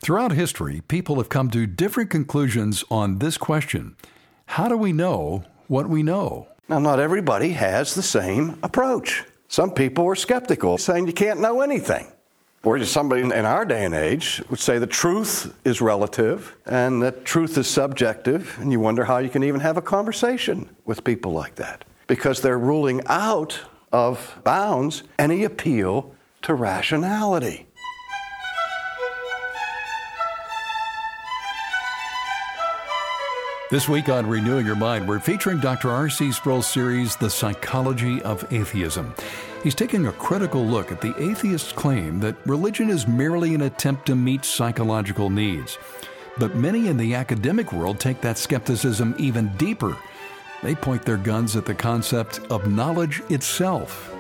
Throughout history, people have come to different conclusions on this question. How do we know what we know? Now, not everybody has the same approach. Some people are skeptical, saying you can't know anything. Or somebody in our day and age would say the truth is relative and that truth is subjective, and you wonder how you can even have a conversation with people like that, because they're ruling out of bounds any appeal to rationality. This week on Renewing Your Mind, we're featuring Dr. R.C. Sproul's series, The Psychology of Atheism. He's taking a critical look at the atheist's claim that religion is merely an attempt to meet psychological needs. But many in the academic world take that skepticism even deeper. They point their guns at the concept of knowledge itself.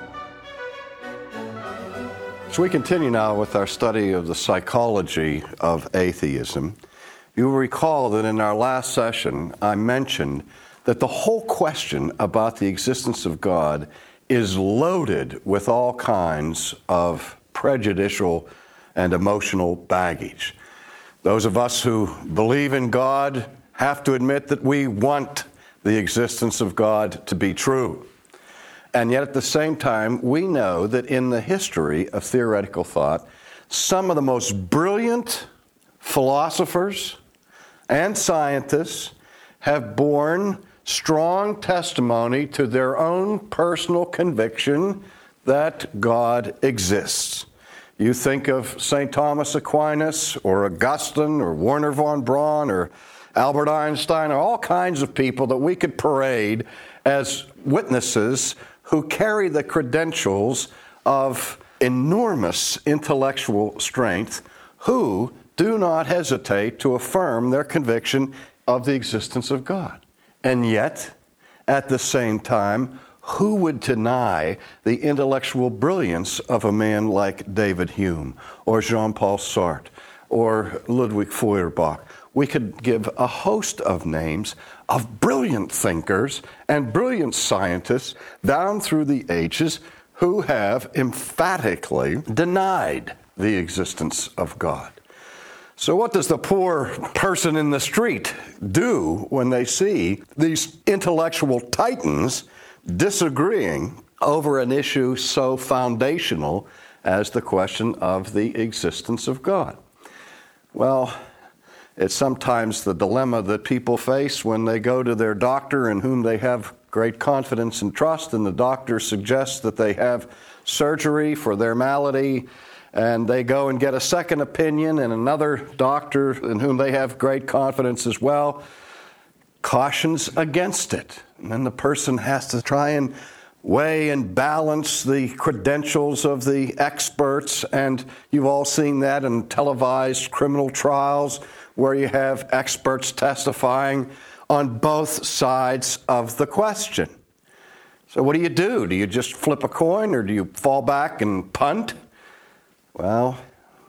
So we continue now with our study of the psychology of atheism. You will recall that in our last session, I mentioned that the whole question about the existence of God is loaded with all kinds of prejudicial and emotional baggage. Those of us who believe in God have to admit that we want the existence of God to be true. And yet at the same time, we know that in the history of theoretical thought, some of the most brilliant philosophers and scientists have borne strong testimony to their own personal conviction that God exists. You think of St. Thomas Aquinas or Augustine or Werner von Braun or Albert Einstein, or all kinds of people that we could parade as witnesses who carry the credentials of enormous intellectual strength, who do not hesitate to affirm their conviction of the existence of God. And yet, at the same time, who would deny the intellectual brilliance of a man like David Hume or Jean-Paul Sartre or Ludwig Feuerbach? We could give a host of names of brilliant thinkers and brilliant scientists down through the ages who have emphatically denied the existence of God. So what does the poor person in the street do when they see these intellectual titans disagreeing over an issue so foundational as the question of the existence of God? Well, it's sometimes the dilemma that people face when they go to their doctor in whom they have great confidence and trust, and the doctor suggests that they have surgery for their malady, and they go and get a second opinion, and another doctor in whom they have great confidence as well cautions against it. And then the person has to try and weigh and balance the credentials of the experts, and you've all seen that in televised criminal trials where you have experts testifying on both sides of the question. So what do? Do you just flip a coin, or do you fall back and punt? Well,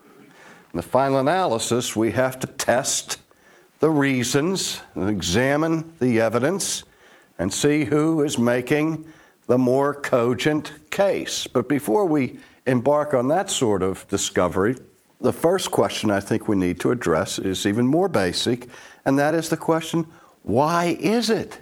in the final analysis, we have to test the reasons, and examine the evidence, and see who is making the more cogent case. But before we embark on that sort of discovery, the first question I think we need to address is even more basic, and that is the question, why is it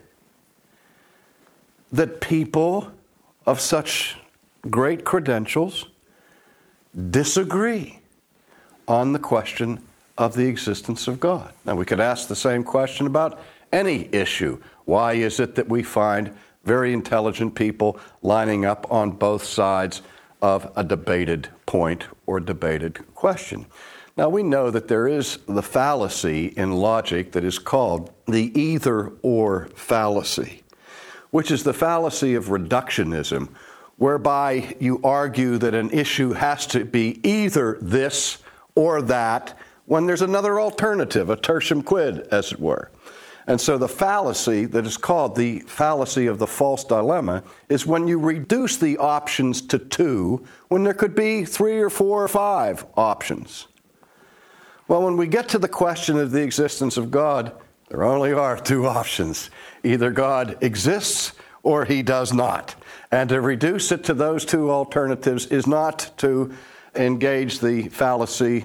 that people of such great credentials disagree on the question of the existence of God? Now, we could ask the same question about any issue. Why is it that we find very intelligent people lining up on both sides of a debated point or debated question? Now, we know that there is the fallacy in logic that is called the either-or fallacy, which is the fallacy of reductionism, whereby you argue that an issue has to be either this or that when there's another alternative, a tertium quid, as it were. And so the fallacy that is called the fallacy of the false dilemma is when you reduce the options to two when there could be 3 or 4 or 5 options. Well, when we get to the question of the existence of God, there only are 2 options. Either God exists or he does not. And to reduce it to those 2 alternatives is not to engage the fallacy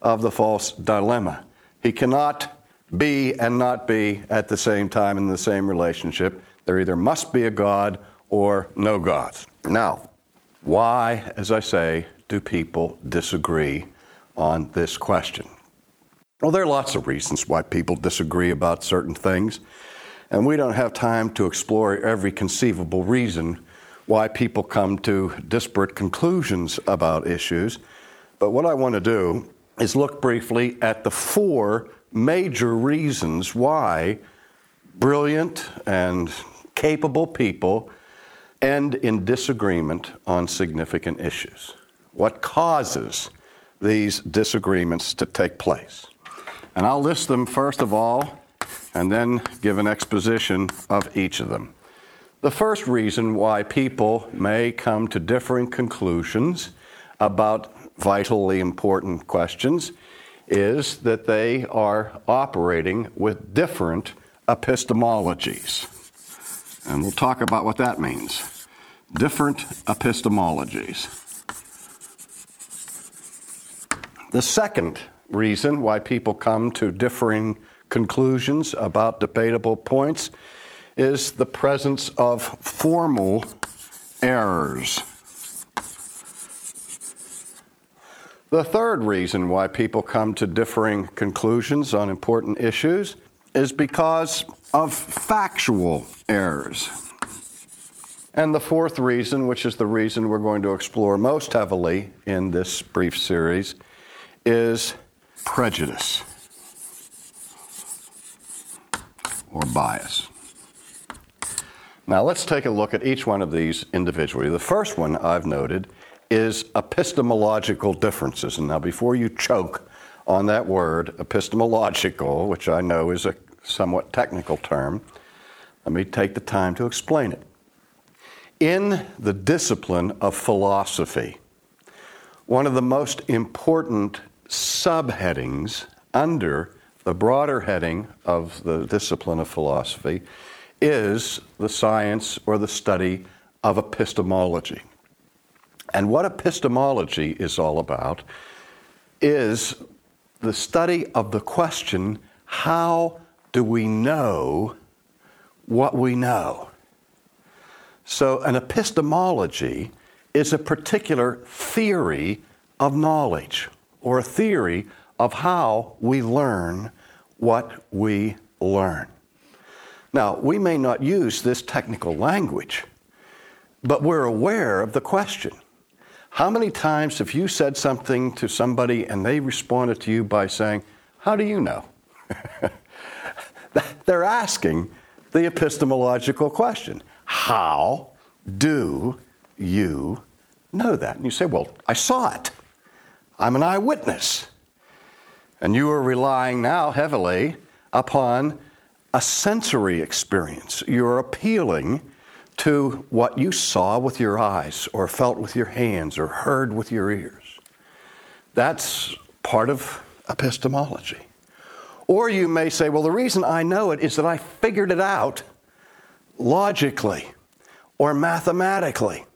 of the false dilemma. He cannot be and not be at the same time in the same relationship. There either must be a God or no gods. Now, why, as I say, do people disagree on this question? Well, there are lots of reasons why people disagree about certain things, and we don't have time to explore every conceivable reason why people come to disparate conclusions about issues. But what I want to do is look briefly at the 4 major reasons why brilliant and capable people end in disagreement on significant issues. What causes these disagreements to take place? And I'll list them first of all, and then give an exposition of each of them. The first reason why people may come to differing conclusions about vitally important questions is that they are operating with different epistemologies. And we'll talk about what that means. Different epistemologies. The second reason why people come to differing conclusions about debatable points is the presence of formal errors. The third reason why people come to differing conclusions on important issues is because of factual errors. And the fourth reason, which is the reason we're going to explore most heavily in this brief series, is prejudice or bias. Now let's take a look at each one of these individually. The first one I've noted is epistemological differences. And now before you choke on that word, epistemological, which I know is a somewhat technical term, let me take the time to explain it. In the discipline of philosophy, one of the most important subheadings under the broader heading of the discipline of philosophy is the science or the study of epistemology. And what epistemology is all about is the study of the question, how do we know what we know? So an epistemology is a particular theory of knowledge, or a theory of how we learn what we learn. Now, we may not use this technical language, but we're aware of the question. How many times have you said something to somebody and they responded to you by saying, "How do you know?" They're asking the epistemological question. How do you know that? And you say, "Well, I saw it. I'm an eyewitness." And you are relying now heavily upon a sensory experience. You're appealing to what you saw with your eyes, or felt with your hands, or heard with your ears. That's part of epistemology. Or you may say, "Well, the reason I know it is that I figured it out logically or mathematically.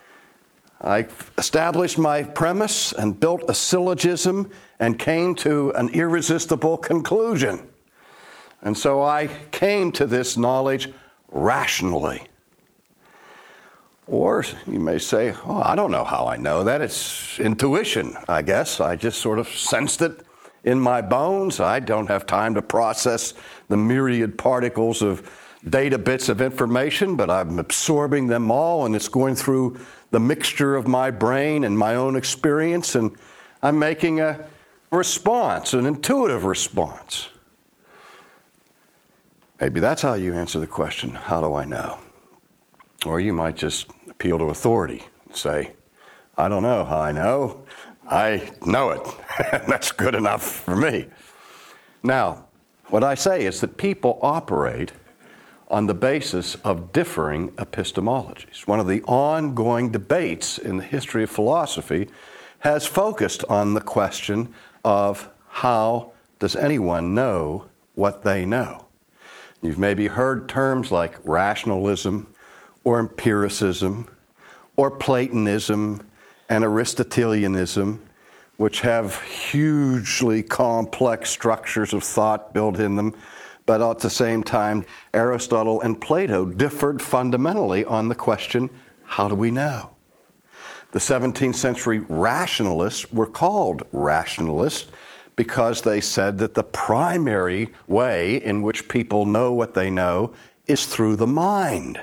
I established my premise and built a syllogism and came to an irresistible conclusion. And so I came to this knowledge rationally." Or you may say, "Oh, I don't know how I know that. It's intuition, I guess. I just sort of sensed it in my bones. I don't have time to process the myriad particles of data bits of information, but I'm absorbing them all, and it's going through the mixture of my brain and my own experience, and I'm making a response, an intuitive response." Maybe that's how you answer the question, "How do I know?" Or you might just appeal to authority and say, "I don't know how I know. I know it. That's good enough for me." Now, what I say is that people operate on the basis of differing epistemologies. One of the ongoing debates in the history of philosophy has focused on the question of how does anyone know what they know? You've maybe heard terms like rationalism, or empiricism, or Platonism and Aristotelianism. which have hugely complex structures of thought built in them. But at the same time, Aristotle and Plato differed fundamentally on the question, how do we know? The 17th century rationalists were called rationalists because they said that the primary way in which people know what they know is through the mind.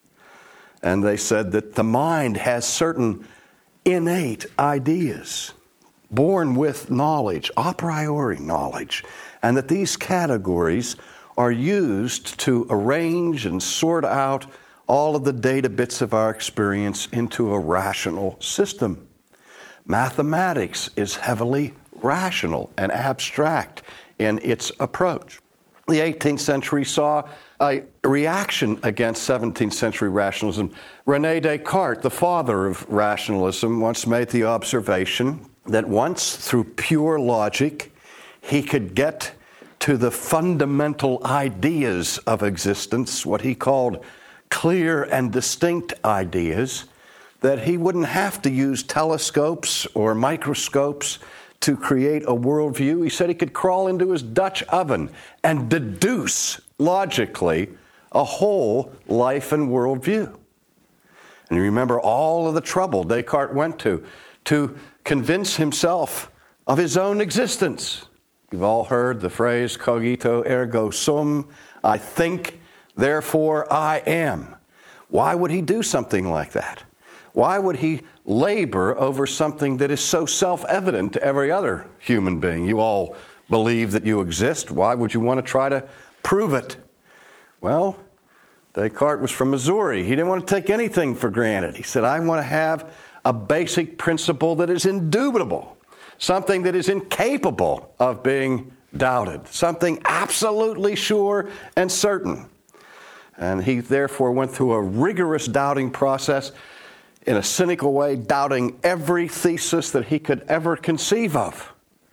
And they said that the mind has certain innate ideas, born with knowledge, a priori knowledge, and that these categories are used to arrange and sort out all of the data bits of our experience into a rational system. Mathematics is heavily rational and abstract in its approach. The 18th century saw a reaction against 17th century rationalism. René Descartes, the father of rationalism, once made the observation that once through pure logic he could get to the fundamental ideas of existence, what he called clear and distinct ideas, that he wouldn't have to use telescopes or microscopes to create a worldview. He said he could crawl into his Dutch oven and deduce logically a whole life and worldview. And you remember all of the trouble Descartes went to convince himself of his own existence. You've all heard the phrase cogito ergo sum, I think, therefore I am. Why would he do something like that? Why would he labor over something that is so self-evident to every other human being? You all believe that you exist. Why would you want to try to prove it? Well, Descartes was from Missouri. He didn't want to take anything for granted. He said, I want to have a basic principle that is indubitable, something that is incapable of being doubted, something absolutely sure and certain. And he therefore went through a rigorous doubting process in a cynical way, doubting every thesis that he could ever conceive of.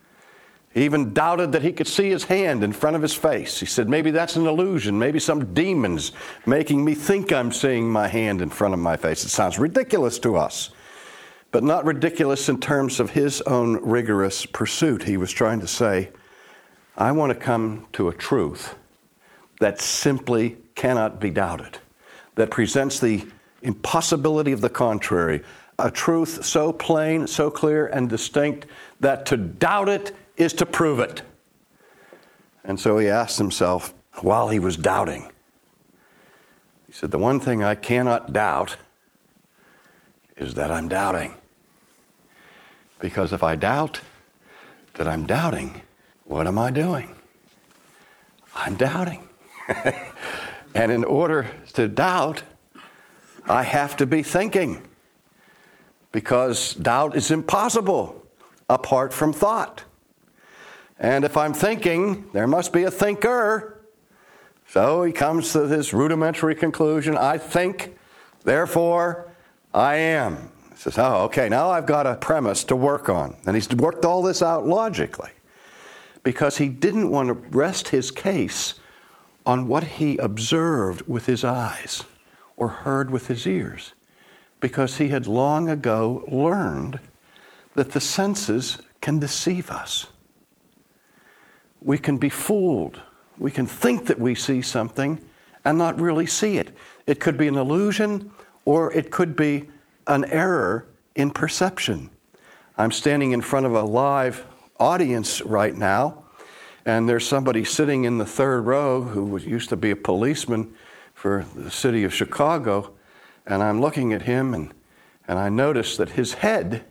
He even doubted that he could see his hand in front of his face. He said, maybe that's an illusion. Maybe some demon's making me think I'm seeing my hand in front of my face. It sounds ridiculous to us, but not ridiculous in terms of his own rigorous pursuit. He was trying to say, I want to come to a truth that simply cannot be doubted, that presents the impossibility of the contrary, a truth so plain, so clear and distinct that to doubt it is to prove it. And so he asked himself while he was doubting, he said, the one thing I cannot doubt is that I'm doubting. Because if I doubt that I'm doubting, what am I doing? I'm doubting. And in order to doubt, I have to be thinking, because doubt is impossible apart from thought. And if I'm thinking, there must be a thinker. So he comes to this rudimentary conclusion, I think, therefore I am. He says, oh, okay, now I've got a premise to work on. And he's worked all this out logically, because he didn't want to rest his case on what he observed with his eyes or heard with his ears, because he had long ago learned that the senses can deceive us. We can be fooled. We can think that we see something and not really see it. It could be an illusion, or it could be an error in perception. I'm standing in front of a live audience right now, and there's somebody sitting in the third row who used to be a policeman for the city of Chicago, and I'm looking at him, and I notice that his head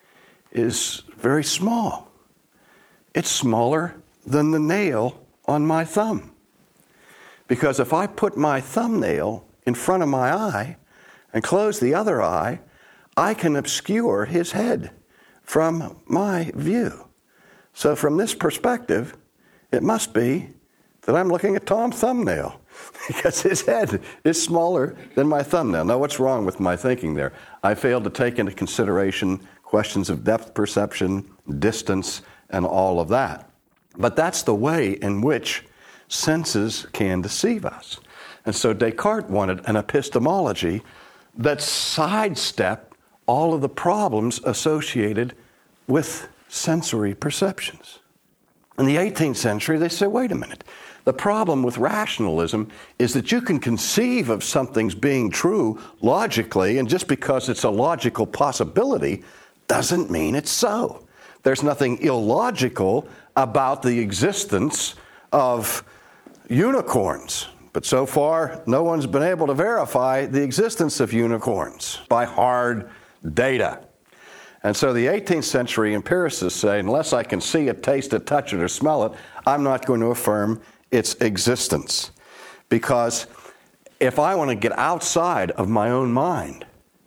is very small. It's smaller than the nail on my thumb. Because if I put my thumbnail in front of my eye and close the other eye, I can obscure his head from my view. So from this perspective, it must be that I'm looking at Tom's thumbnail, because his head is smaller than my thumbnail. Now, what's wrong with my thinking there? I failed to take into consideration questions of depth perception, distance, and all of that. But that's the way in which senses can deceive us. And so Descartes wanted an epistemology that sidestepped all of the problems associated with sensory perceptions. In the 18th century, they say, wait a minute. The problem with rationalism is that you can conceive of something's being true logically, and just because it's a logical possibility doesn't mean it's so. There's nothing illogical about the existence of unicorns. But so far, no one's been able to verify the existence of unicorns by hard data. And so the 18th century empiricists say, unless I can see it, taste it, touch it, or smell it, I'm not going to affirm its existence. Because if I want to get outside of my own mind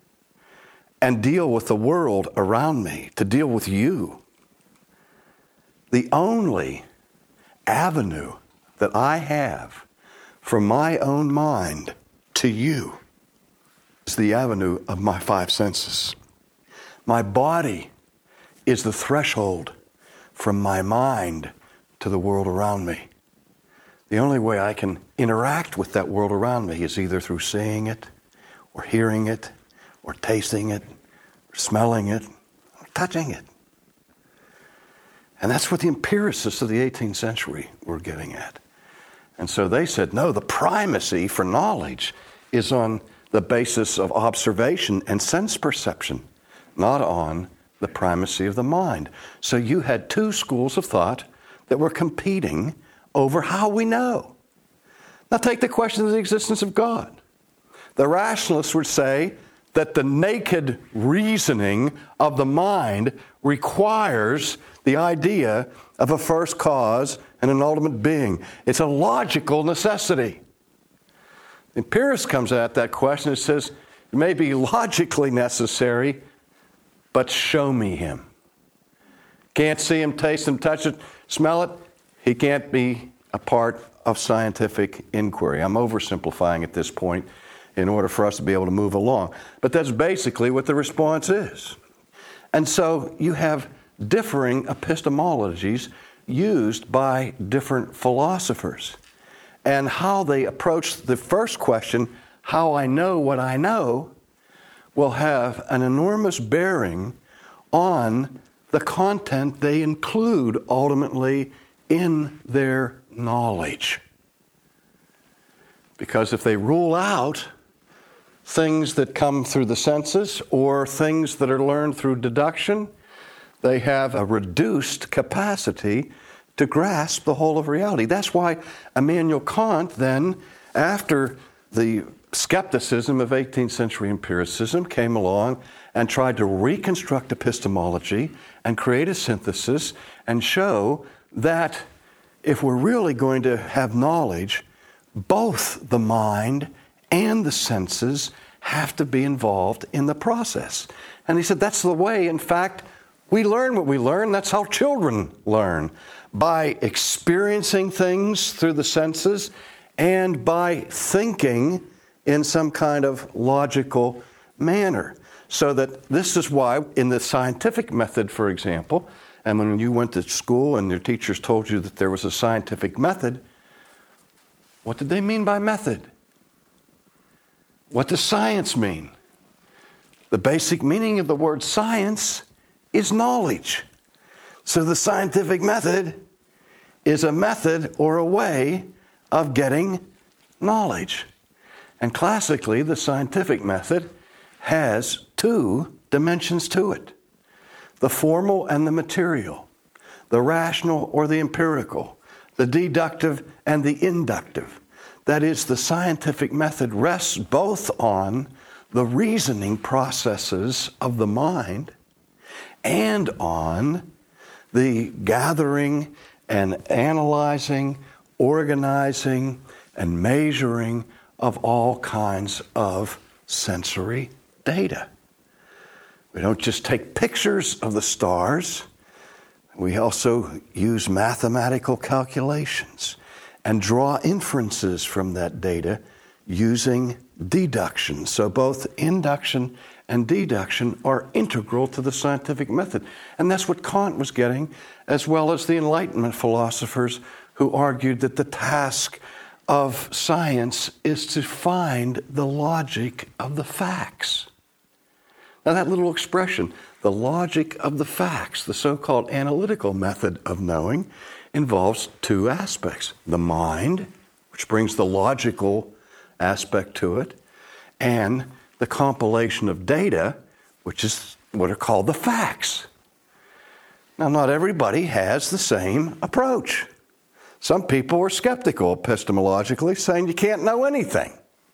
and deal with the world around me, to deal with you, the only avenue that I have from my own mind to you is the avenue of my five senses. My body is the threshold from my mind to the world around me. The only way I can interact with that world around me is either through seeing it, or hearing it, or tasting it, or smelling it, or touching it. And that's what the empiricists of the 18th century were getting at. And so they said, no, the primacy for knowledge is on the basis of observation and sense perception, not on the primacy of the mind. So you had two schools of thought that were competing over how we know. Now take the question of the existence of God. The rationalists would say that the naked reasoning of the mind requires the idea of a first cause and an ultimate being. It's a logical necessity. The empirist comes at that question and says, it may be logically necessary, but show me him. Can't see him, taste him, touch it, smell it. He can't be a part of scientific inquiry. I'm oversimplifying at this point in order for us to be able to move along. But that's basically what the response is. And so you have differing epistemologies used by different philosophers. And how they approach the first question, how I know what I know, will have an enormous bearing on the content they include ultimately in their knowledge. Because if they rule out things that come through the senses or things that are learned through deduction, they have a reduced capacity to grasp the whole of reality. That's why Immanuel Kant then, after the skepticism of 18th century empiricism came along and tried to reconstruct epistemology and create a synthesis and show that if we're really going to have knowledge, both the mind and the senses have to be involved in the process. And he said that's the way, in fact, we learn what we learn. That's how children learn, by experiencing things through the senses and by thinking in some kind of logical manner. So that this is why in the scientific method, for example, and when you went to school and your teachers told you that there was a scientific method, what did they mean by method? What does science mean? The basic meaning of the word science is knowledge. So the scientific method is a method or a way of getting knowledge. And classically, the scientific method has two dimensions to it: the formal and the material, the rational or the empirical, the deductive and the inductive. That is, the scientific method rests both on the reasoning processes of the mind and on the gathering and analyzing, organizing, and measuring of all kinds of sensory data. We don't just take pictures of the stars. We also use mathematical calculations and draw inferences from that data using deduction. So both induction and deduction are integral to the scientific method. And that's what Kant was getting, as well as the Enlightenment philosophers who argued that the task of science is to find the logic of the facts. Now that little expression, The logic of the facts, the so-called analytical method of knowing, involves two aspects. The mind, which brings the logical aspect to it, and the compilation of data, which is what are called the facts. Now, not everybody has the same approach. Some people are skeptical epistemologically, saying you can't know anything.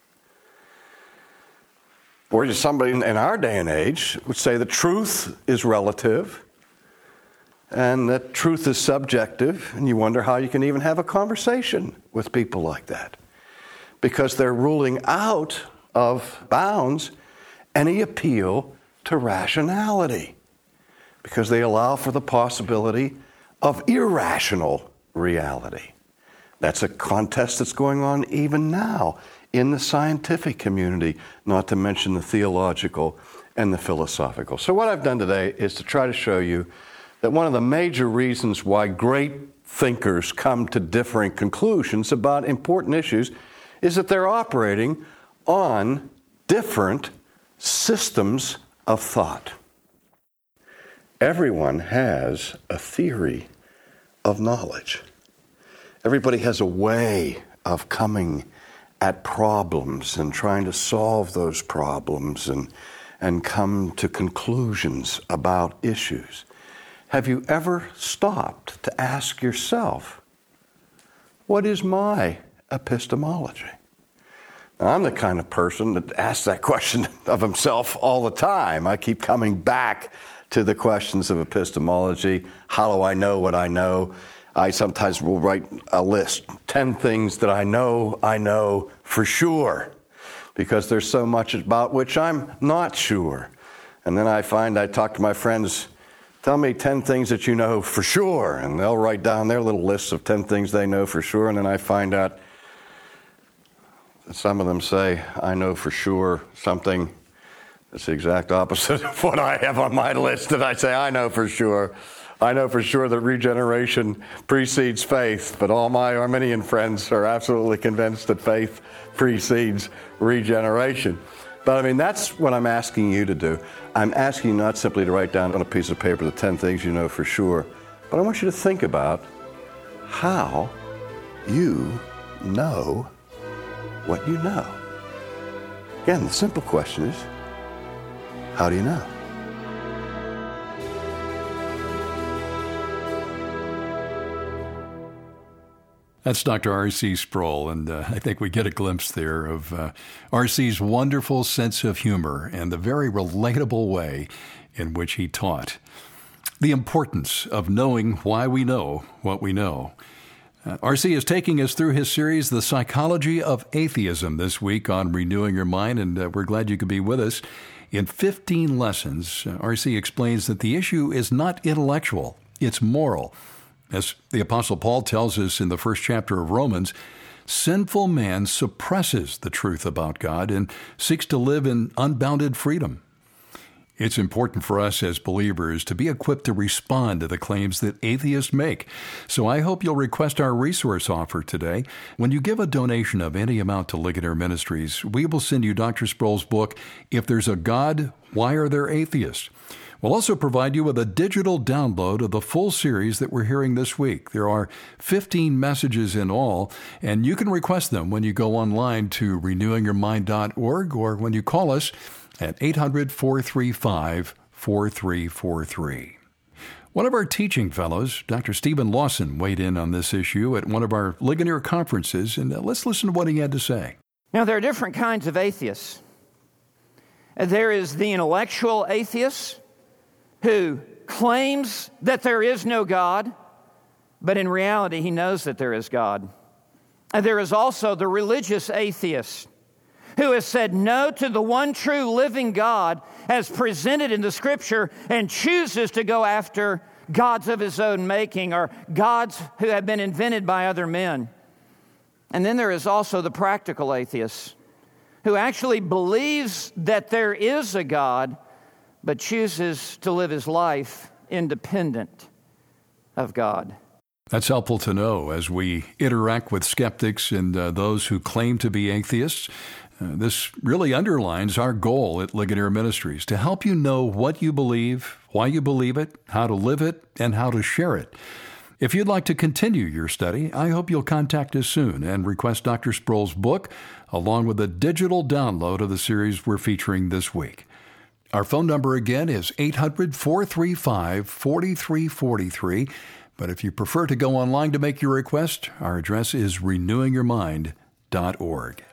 Or somebody in our day and age would say that truth is relative and that truth is subjective, and you wonder how you can even have a conversation with people like that, because they're ruling out of bounds any appeal to rationality, because they allow for the possibility of irrational reality. That's a contest that's going on even now in the scientific community, not to mention the theological and the philosophical. So what I've done today is to try to show you that one of the major reasons why great thinkers come to differing conclusions about important issues is that they're operating on different systems of thought. Everyone has a theory of knowledge. Everybody has a way of coming at problems and trying to solve those problems and come to conclusions about issues. Have you ever stopped to ask yourself, what is my epistemology? Now, I'm the kind of person that asks that question of himself all the time. I keep coming back to the questions of epistemology. How do I know what I know? I sometimes will write a list, 10 things that I know for sure, because there's so much about which I'm not sure. And then I find I talk to my friends, tell me 10 things that you know for sure, and they'll write down their little lists of 10 things they know for sure, and then I find out that some of them say, I know for sure something that's the exact opposite of what I have on my list, and I say, I know for sure. I know for sure that regeneration precedes faith, but all my Arminian friends are absolutely convinced that faith precedes regeneration. But I mean, that's what I'm asking you to do. I'm asking you not simply to write down on a piece of paper the 10 things you know for sure, but I want you to think about how you know what you know. Again, the simple question is, how do you know? That's Dr. R.C. Sproul, and I think we get a glimpse there of R.C.'s wonderful sense of humor and the very relatable way in which he taught. The importance of knowing why we know what we know. R.C. is taking us through his series, The Psychology of Atheism, this week on Renewing Your Mind, and we're glad you could be with us. In 15 lessons, R.C. explains that the issue is not intellectual, it's moral. As the Apostle Paul tells us in the first chapter of Romans, sinful man suppresses the truth about God and seeks to live in unbounded freedom. It's important for us as believers to be equipped to respond to the claims that atheists make. So I hope you'll request our resource offer today. When you give a donation of any amount to Ligonier Ministries, we will send you Dr. Sproul's book, If There's a God, Why Are There Atheists? We'll also provide you with a digital download of the full series that we're hearing this week. There are 15 messages in all, and you can request them when you go online to renewingyourmind.org or when you call us at 800-435-4343. One of our teaching fellows, Dr. Stephen Lawson, weighed in on this issue at one of our Ligonier conferences, and let's listen to what he had to say. Now, there are different kinds of atheists. There is the intellectual atheist, who claims that there is no God, but in reality he knows that there is God. And there is also the religious atheist, who has said no to the one true living God as presented in the Scripture and chooses to go after gods of his own making or gods who have been invented by other men. And then there is also the practical atheist, who actually believes that there is a God, but chooses to live his life independent of God. That's helpful to know as we interact with skeptics and those who claim to be atheists. This really underlines our goal at Ligonier Ministries to help you know what you believe, why you believe it, how to live it, and how to share it. If you'd like to continue your study, I hope you'll contact us soon and request Dr. Sproul's book, along with a digital download of the series we're featuring this week. Our phone number again is 800-435-4343. But if you prefer to go online to make your request, our address is renewingyourmind.org.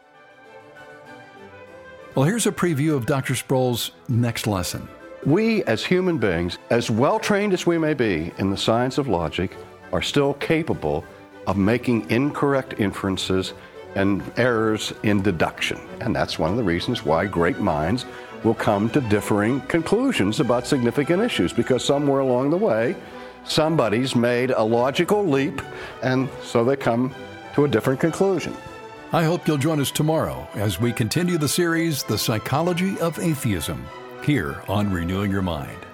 Well, here's a preview of Dr. Sproul's next lesson. We, as human beings, as well-trained as we may be in the science of logic, are still capable of making incorrect inferences and errors in deduction. And that's one of the reasons why great minds will come to differing conclusions about significant issues, because somewhere along the way, somebody's made a logical leap, and so they come to a different conclusion. I hope you'll join us tomorrow as we continue the series, The Psychology of Atheism, here on Renewing Your Mind.